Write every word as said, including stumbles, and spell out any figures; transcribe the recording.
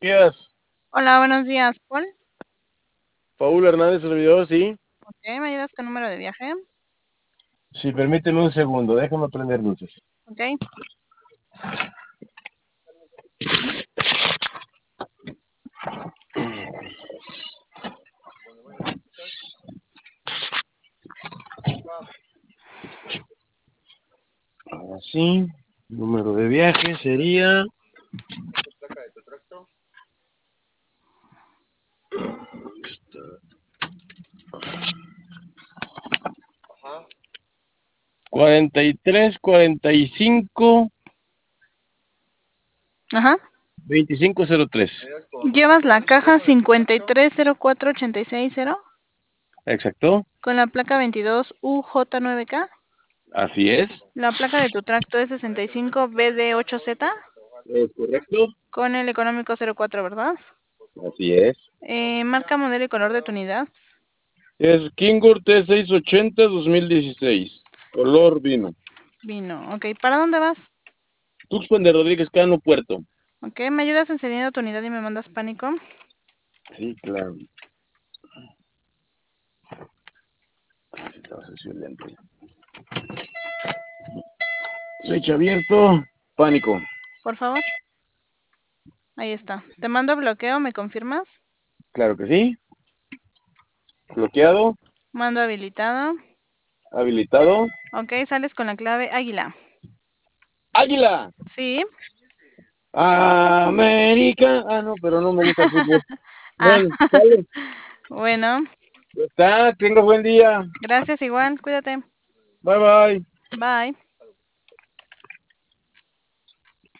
días. Hola, buenos días, Paul. Paul Hernández, servidor, sí. Ok, ¿me ayudas con número de viaje? Sí, permíteme un segundo, déjame prender luces. Ok. Ahora sí, número de viaje sería... cuarenta y tres, cuarenta y cinco, Ajá. veinticinco cero tres. ¿Llevas la caja cincuenta y tres cero cuatro ochenta y seis cero Exacto, con la placa veintidós U J nueve K? así es. La placa de tu tracto es sesenta y cinco B D ocho Z Es correcto, con el económico cero cuatro, ¿verdad? así es. Eh, marca, modelo y color de tu unidad. Es Kingur T seiscientos ochenta dos mil dieciséis, color vino. Vino. Ok, ¿para dónde vas? Tuxpan de Rodríguez Cano, Puerto. Ok, ¿me ayudas encendiendo tu unidad y me mandas pánico? Sí, claro. Estaba sucio el lente. Switch abierto, pánico. Por favor. Ahí está. Te mando bloqueo, ¿me confirmas? Claro que sí. Bloqueado, Mando habilitado. habilitado. Ok, sales con la clave águila. ¡Águila! Sí. América. Ah, no, pero no me gusta el fútbol. Ah, Bueno, sale. bueno, Está, tenga buen día. gracias igual, cuídate. Bye bye. Bye.